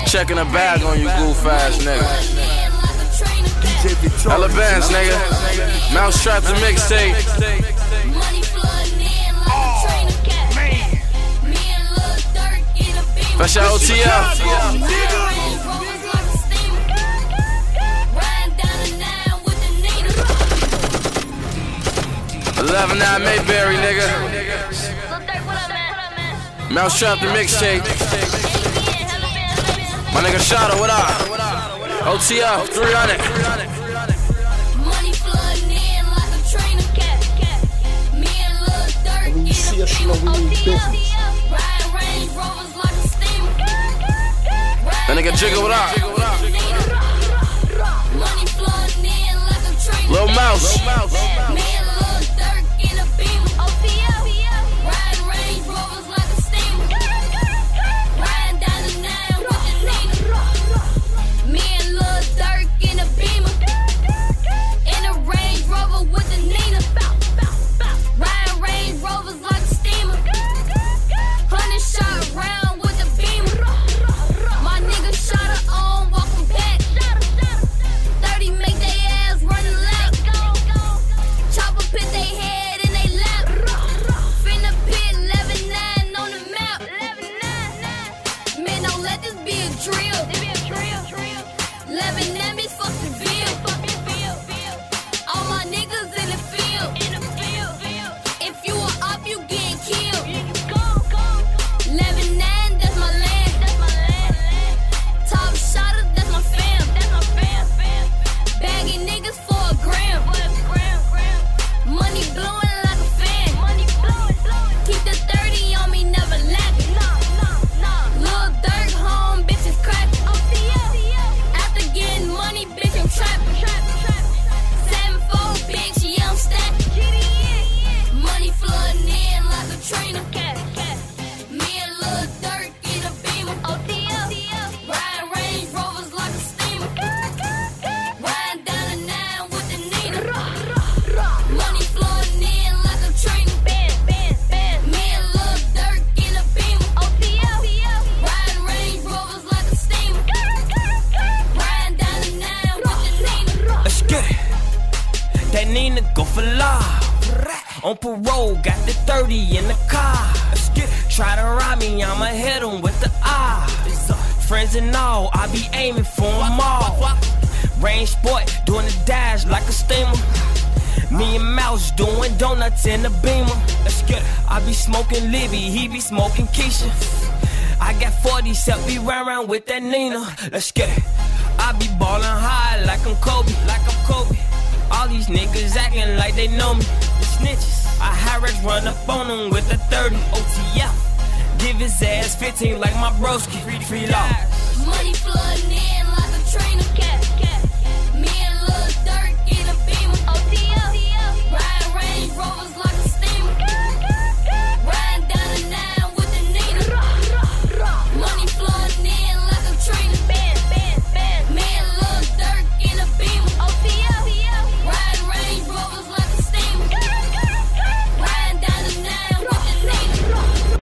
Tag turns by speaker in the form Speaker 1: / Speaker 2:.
Speaker 1: Checking the bag on you, goof ass nigga. Hella bands, nigga. Mousetrap the mixtape. That's your OTF. 11-9 Mayberry, nigga. Mousetrap the mixtape. My nigga Shada, what up? OTF 300.
Speaker 2: Money flooding in like a train of cat. Me and Lil Durk
Speaker 3: when you see us, you know we need business.
Speaker 2: Riding Range Rovers like a steamer.
Speaker 1: That nigga Jigga, what up?
Speaker 2: Money flooding in like a train.
Speaker 1: Lil Mouse.
Speaker 2: Me and Lil Durk in a beamer. Riding Range Rovers like a steamer. Riding down the 9 with the Nina. Me and Lil Durk in a beamer. In a Range Rover with the Nina. Riding Range Rovers like a steamer. 100 shot round with the beamer. My nigga shot her on, walking back. 30 make they ass run a lap. Chopper put they head in they lap. Finna pit 11-9 on the map. Man, don't let this be a drill. 11-9 be fucking field. All my niggas in the field. If you a op, you getting killed. 11-9, that's my land. Top shotter, that's my fam. Bagging niggas for a gram. Money blowing like a fan. Keep the 30 on me, never lacking. Lil Durk home, bitches cracking. After getting money, bitch, I'm trapping. 7-4, bitch, yeah, I'm stacking. Money flooding in like a trainer. Me and Lil Durk in a beamer. Riding Range Rovers like a steamer. Riding down the 9 with the Nina. Money flooding in like a trainer. Me and Lil Durk in a beamer. Riding Range Rovers like a steamer. Riding down the 9 with the Nina.
Speaker 4: Let's get it. That Nina go for life. On parole, got the 30 in the car. Let's get it. Try to rob me, I'ma hit him with the eye. Friends and all, I be aiming for them all. Range sport, doing the dash like a steamer. Me and Mouse doing donuts in the beamer. Let's get it. I be smoking Libby, he be smoking Keisha. I got 40, set me round with that Nina. Let's get it. I be ballin' high like I'm Kobe. All these niggas acting like they know me. The snitches. I Hyrex run up on them with the 30 OTF. Give his ass 15 like my broski. Free law.
Speaker 2: Money flooding in like a trainer.